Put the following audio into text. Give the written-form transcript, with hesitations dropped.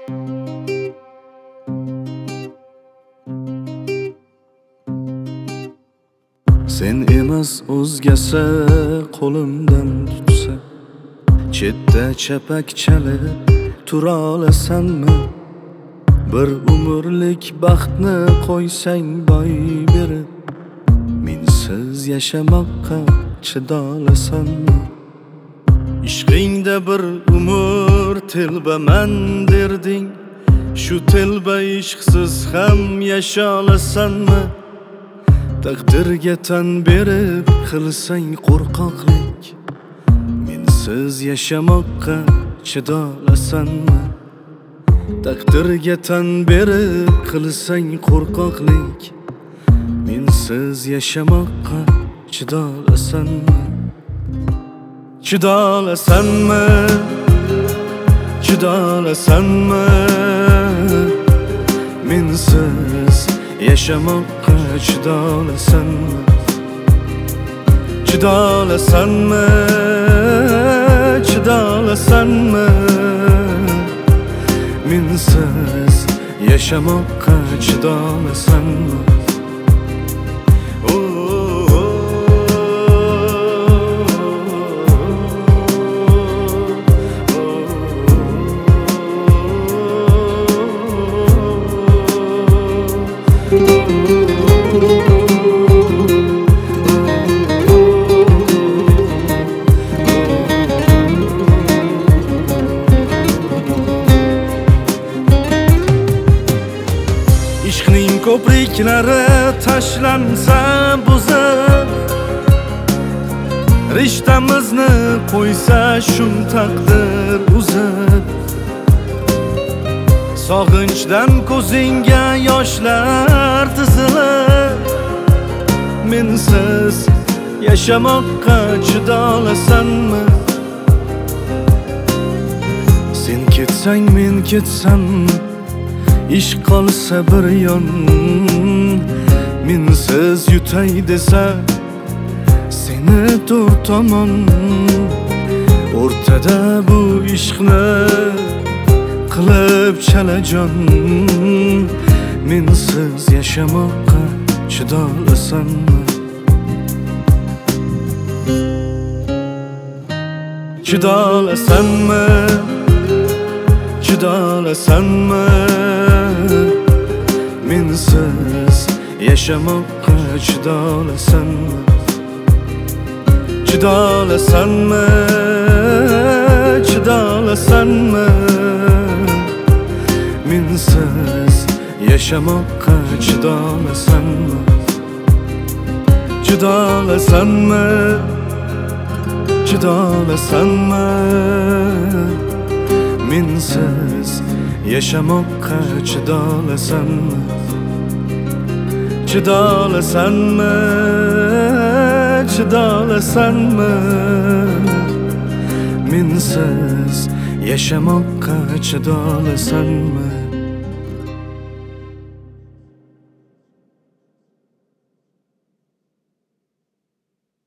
Sen emas o'zgasi qo'limdan tutsa, chetda chapakchalib tura olasanmi? Bir umrlik baxtni qo'ysang boy berib, mensiz yashamoqqa chidolasanmi? Ishqingda bir umr telbaman derding, shu telba ishqsiz ham yasha olasanmi? Taqdirga tan berib qilsang qo'rqoqlik, mensiz yashamoqqa chidolasanmi? Taqdirga tan berib qilsang qo'rqoqlik, mensiz yashamoqqa chidolasanmi? Chidolasanmi? Chidolasanmi? Mensiz yashamoqqa chidolasanmi? Chidolasanmi? Chidolasanmi? Mensiz yashamoqqa chidolasanmi? Ishqning ko'priklari tashlansa buzib, rishtamizni qo'ysa shum taqdir uzib, sog'inchdan ko'zingga yoshlar tizilib, mensiz yashamoqqa chidolasanmi? Sen ketsang men ketsam, ish qolsa bir yon, mensiz yutay desa seni to'rt tomon, o'rtada bu ishqni qilib chalajon, mensiz yashamoqqa chidolasanmi? Chidolasanmi? Chidolasanmi? Mensiz yashamoqqa chidolasanmi? Chidolasanmi? Chidolasanmi? Mensiz yashamoqqa chidolasanmi? Chidolasanmi? Chidolasanmi? Mensiz yashamoqqa chidolasanmi? Chidolasanmi? Chidolasanmi? Mensiz yashamoqqa chidolasanmi?